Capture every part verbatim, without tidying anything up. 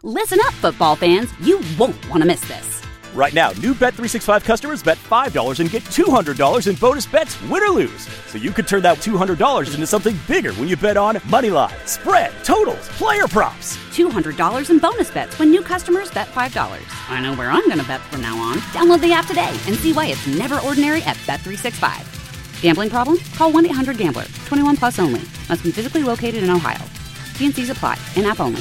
Listen up, football fans. You won't want to miss this. Right now, new Bet three sixty-five customers bet five dollars and get two hundred dollars in bonus bets, win or lose. So you could turn that two hundred dollars into something bigger when you bet on money line, spread, totals, player props. two hundred dollars in bonus bets when new customers bet five dollars. I know where I'm going to bet from now on. Download the app today and see why it's never ordinary at Bet three sixty-five. Gambling problem? Call one eight hundred gambler. twenty-one plus only. Must be physically located in Ohio. T and C's apply. In-app only.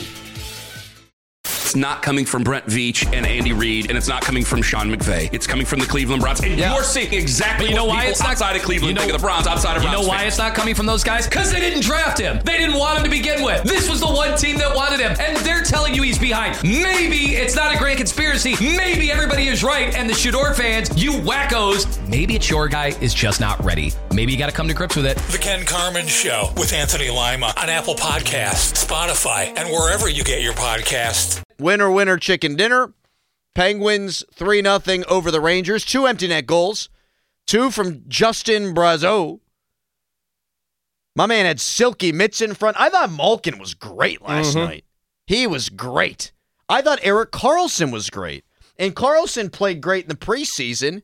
It's not coming from Brent Veach and Andy Reid, and it's not coming from Sean McVay. It's coming from the Cleveland Browns. And yeah. you're seeing exactly you know what why people it's not, outside of Cleveland you know, think of the Browns, outside of You Browns know why fans. it's not coming from those guys? Because they didn't draft him. They didn't want him to begin with. This was the one team that wanted him, and they're telling you he's behind. Maybe it's not a grand conspiracy. Maybe everybody is right, and the Shador fans, you wackos, maybe it's your guy is just not ready. Maybe you got to come to grips with it. The Ken Carman Show with Anthony Lima on Apple Podcasts, Spotify, and wherever you get your podcasts. Winner, winner, chicken dinner. Penguins three nothing over the Rangers. Two empty net goals. Two from Justin Brazeau. My man had silky mitts in front. I thought Malkin was great last mm-hmm. night. He was great. I thought Erik Karlsson was great. And Karlsson played great in the preseason.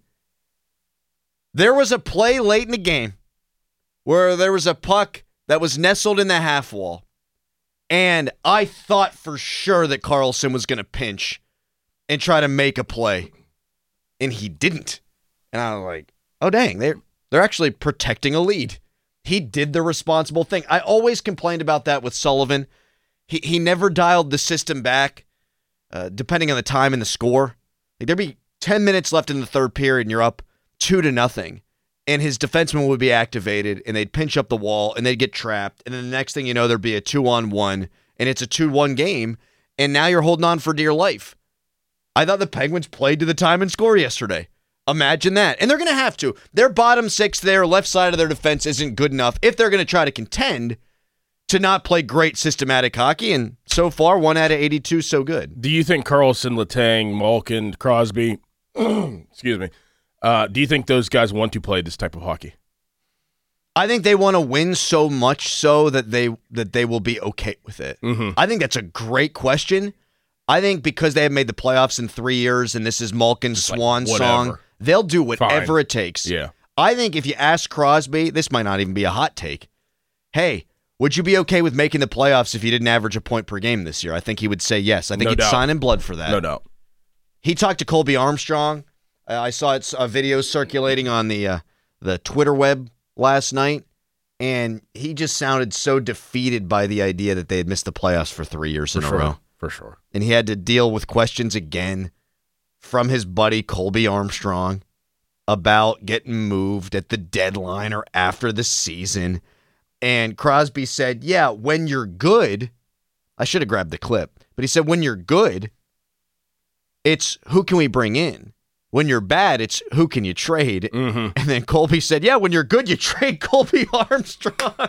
There was a play late in the game where there was a puck that was nestled in the half wall. And I thought for sure that Karlsson was going to pinch and try to make a play. And he didn't. And I was like, oh, dang, they're, they're actually protecting a lead. He did the responsible thing. I always complained about that with Sullivan. He he never dialed the system back, uh, depending on the time and the score. Like, there'd be ten minutes left in the third period, and you're up two to nothing. And his defenseman would be activated, and they'd pinch up the wall, and they'd get trapped. And then the next thing you know, there'd be a two-on-one, and it's a two-one game, and now you're holding on for dear life. I thought the Penguins played to the time and score yesterday. Imagine that. And they're going to have to. Their bottom six there, left side of their defense isn't good enough if they're going to try to contend to not play great systematic hockey, and so far, one out of eighty-two, so good. Do you think Karlsson, Letang, Malkin, Crosby, excuse me, Uh, do you think those guys want to play this type of hockey? I think they want to win so much so that they that they will be okay with it. Mm-hmm. I think that's a great question. I think because they have made the playoffs in three years and this is Malkin's like swan song, they'll do whatever Fine. it takes. Yeah. I think if you ask Crosby, this might not even be a hot take. Hey, would you be okay with making the playoffs if you didn't average a point per game this year? I think he would say yes. I think No he'd doubt. sign in blood for that. No doubt. He talked to Colby Armstrong. Uh, I saw it's a video circulating on the uh, the Twitter web last night, and he just sounded so defeated by the idea that they had missed the playoffs for three years For in sure. a row. For sure. And he had to deal with questions again from his buddy Colby Armstrong about getting moved at the deadline or after the season. And Crosby said, yeah, when you're good, I should have grabbed the clip, but he said, when you're good, it's who can we bring in? When you're bad, it's who can you trade? Mm-hmm. And then Colby said, yeah, when you're good, you trade Colby Armstrong.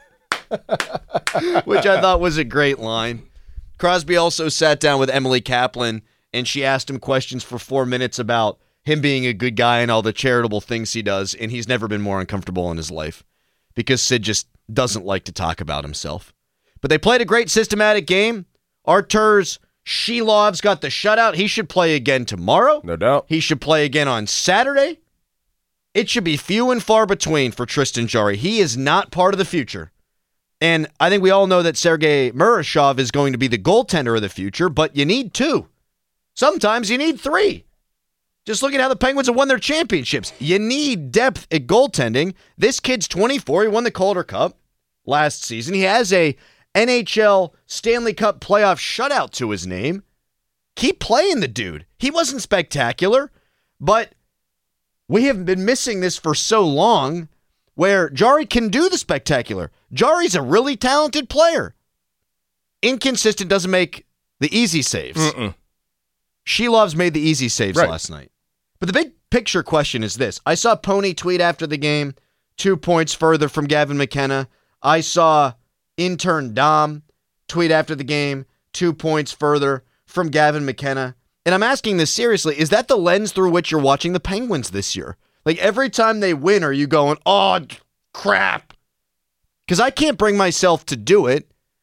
Which I thought was a great line. Crosby also sat down with Emily Kaplan, and she asked him questions for four minutes about him being a good guy and all the charitable things he does, and he's never been more uncomfortable in his life because Sid just doesn't like to talk about himself. But they played a great systematic game. Arturs Shilov's got the shutout. He should play again tomorrow. No doubt. He should play again on Saturday. It should be few and far between for Tristan Jarry. He is not part of the future. And I think we all know that Sergei Murashov is going to be the goaltender of the future, but you need two. Sometimes you need three. Just look at how the Penguins have won their championships. You need depth at goaltending. This kid's twenty-four. He won the Calder Cup last season. He has a N H L Stanley Cup playoff shutout to his name. Keep playing the dude. He wasn't spectacular, but we have been missing this for so long where Jarry can do the spectacular. Jarry's a really talented player. Inconsistent doesn't make the easy saves. Mm-mm. Shilov's made the easy saves right. last night. But the big picture question is this. I saw Pony tweet after the game, two points further from Gavin McKenna. I saw intern Dom tweet after the game, two points further from Gavin McKenna. And I'm asking this seriously, is that the lens through which you're watching the Penguins this year? Like every time they win, are you going, oh, crap? Because I can't bring myself to do it.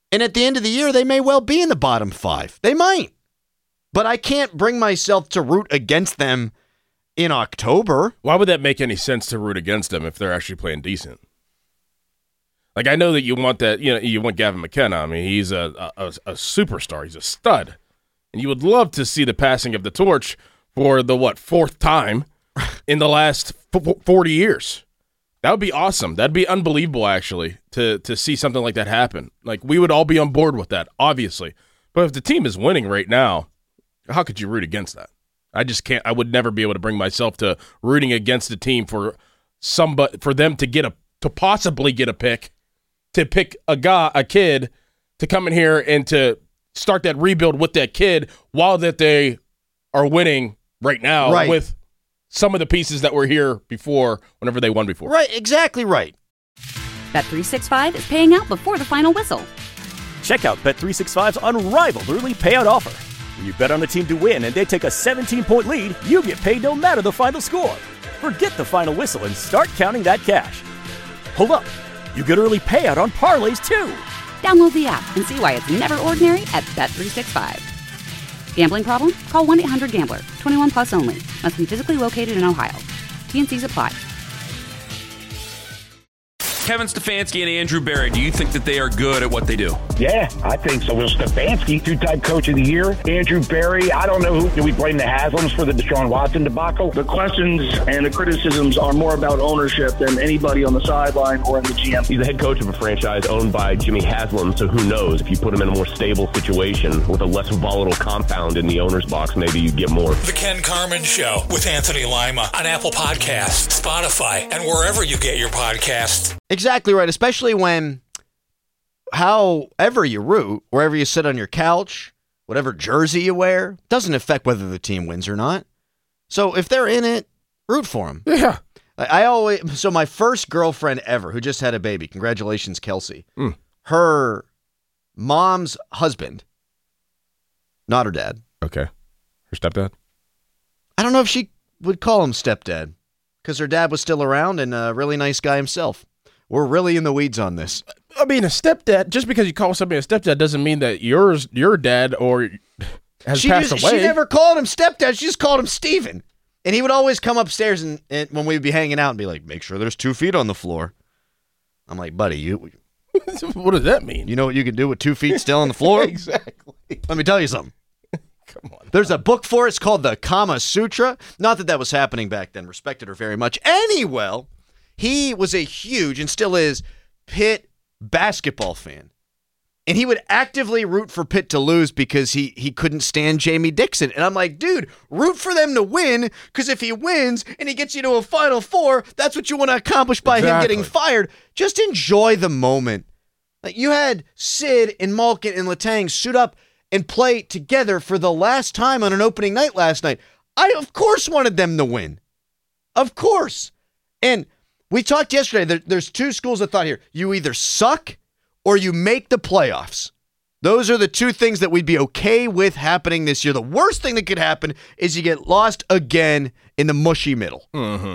And at the end of the year, they may well be in the bottom five. They might. But I can't bring myself to root against them in October. Why would that make any sense to root against them if they're actually playing decent? Like, I know that you want that, you know, you want Gavin McKenna. I mean, he's a, a, a superstar. He's a stud. And you would love to see the passing of the torch for the, what, fourth time in the last forty years. That would be awesome. That'd be unbelievable, actually, to, to see something like that happen. Like, we would all be on board with that, obviously. But if the team is winning right now, how could you root against that? I just can't. I would never be able to bring myself to rooting against the team for somebody, for them to get a, to possibly get a pick, to pick a guy, a kid, to come in here and to start that rebuild with that kid while that they are winning right now right. with some of the pieces that were here before, whenever they won before. Right, exactly right. Bet three sixty-five is paying out before the final whistle. Check out Bet three sixty-five's unrivaled early payout offer. When you bet on a team to win and they take a seventeen-point lead, you get paid no matter the final score. Forget the final whistle and start counting that cash. Hold up. You get early payout on parlays, too. Download the app and see why it's never ordinary at Bet three sixty-five. Gambling problem? Call one eight hundred gambler. twenty-one plus only. Must be physically located in Ohio. T N Cs apply. Kevin Stefanski and Andrew Berry, do you think that they are good at what they do? Yeah, I think so. Well, Stefanski, two-time coach of the year. Andrew Berry, I don't know who. Do we blame the Haslams for the Deshaun Watson debacle? The questions and the criticisms are more about ownership than anybody on the sideline or in the G M. He's the head coach of a franchise owned by Jimmy Haslam, so who knows? If you put him in a more stable situation with a less volatile compound in the owner's box, maybe you'd get more. The Ken Carman Show with Anthony Lima on Apple Podcasts, Spotify, and wherever you get your podcasts. Exactly right, especially when however you root, wherever you sit on your couch, whatever jersey you wear, doesn't affect whether the team wins or not. So if they're in it, root for them. Yeah. I, I always, so my first girlfriend ever who just had a baby, congratulations, Kelsey, mm. her mom's husband, not her dad. Okay. Her stepdad? I don't know if she would call him stepdad because her dad was still around and a really nice guy himself. We're really in the weeds on this. I mean, a stepdad, just because you call somebody a stepdad doesn't mean that yours, your dad or has she passed just, away. She never called him stepdad. She just called him Steven. And he would always come upstairs and, and when we'd be hanging out and be like, make sure there's two feet on the floor. I'm like, buddy, you. What does that mean? You know what you can do with two feet still on the floor? Exactly. Let me tell you something. Come on. There's a book for it. It's called the Kama Sutra. Not that that was happening back then. Respected her very much. Anyway, he was a huge, and still is, Pitt basketball fan. And he would actively root for Pitt to lose because he he couldn't stand Jamie Dixon. And I'm like, dude, root for them to win, because if he wins and he gets you to a Final Four, that's what you want to accomplish by exactly. him getting fired. Just enjoy the moment. Like, you had Sid and Malkin and Letang suit up and play together for the last time on an opening night last night. I, of course, wanted them to win. Of course. And we talked yesterday, there, there's two schools of thought here. You either suck or you make the playoffs. Those are the two things that we'd be okay with happening this year. The worst thing that could happen is you get lost again in the mushy middle. Mm-hmm.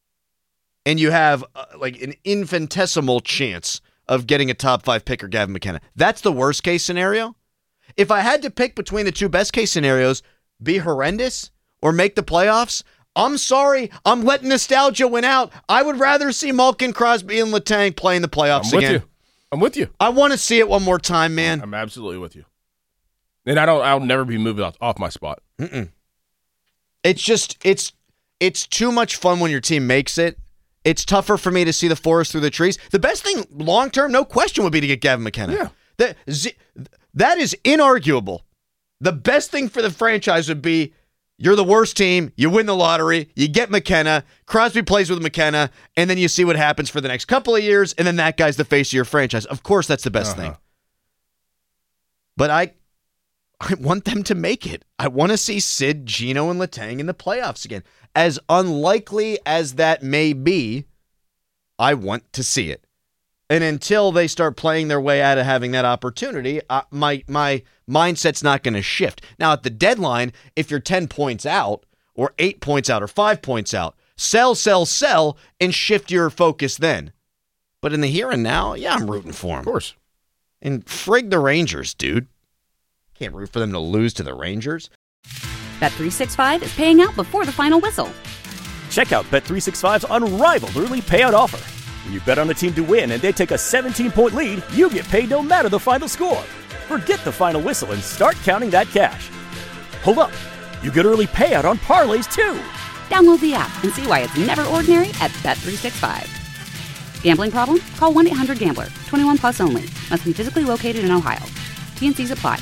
And you have uh, like an infinitesimal chance of getting a top five pick or Gavin McKenna. That's the worst case scenario. If I had to pick between the two best case scenarios, be horrendous or make the playoffs, I'm sorry, I'm letting nostalgia win out. I would rather see Malkin, Crosby, and Letang play in the playoffs I'm with again. You. I'm with you. I want to see it one more time, man. I'm absolutely with you. And I don't. I'll never be moved off, off my spot. Mm-mm. It's just it's it's too much fun when your team makes it. It's tougher for me to see the forest through the trees. The best thing long term, no question, would be to get Gavin McKenna. Yeah. That that is inarguable. The best thing for the franchise would be, you're the worst team, you win the lottery, you get McKenna, Crosby plays with McKenna, and then you see what happens for the next couple of years, and then that guy's the face of your franchise. Of course, that's the best uh-huh. thing. But I I want them to make it. I want to see Sid, Gino, and Letang in the playoffs again. As unlikely as that may be, I want to see it. And until they start playing their way out of having that opportunity, uh, my my mindset's not going to shift. Now, at the deadline, if you're ten points out, or eight points out, or five points out, sell, sell, sell, and shift your focus then. But in the here and now, yeah, I'm rooting for them. Of course. And frig the Rangers, dude. Can't root for them to lose to the Rangers. Bet three sixty-five is paying out before the final whistle. Check out Bet three sixty-five's unrivaled early payout offer. When you bet on a team to win and they take a seventeen-point lead, you get paid no matter the final score. Forget the final whistle and start counting that cash. Hold up. You get early payout on parlays, too. Download the app and see why it's never ordinary at Bet three sixty-five. Gambling problem? Call one eight hundred gambler. twenty-one plus only. Must be physically located in Ohio. T N Cs apply.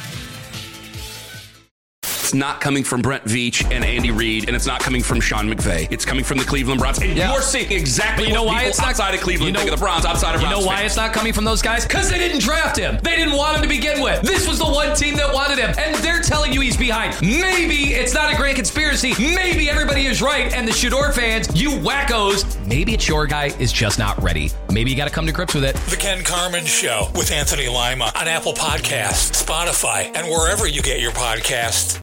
It's not coming from Brent Veach and Andy Reid, and it's not coming from Sean McVay. It's coming from the Cleveland Browns. And yeah. you're seeing exactly you know what why people it's not, outside of Cleveland you know, think of the Browns, outside of You Browns know why fans. it's not coming from those guys? Because they didn't draft him. They didn't want him to begin with. This was the one team that wanted him, and they're telling you he's behind. Maybe it's not a grand conspiracy. Maybe everybody is right, and the Shador fans, you wackos, maybe it's your guy is just not ready. Maybe you got to come to grips with it. The Ken Carman Show with Anthony Lima on Apple Podcasts, Spotify, and wherever you get your podcasts.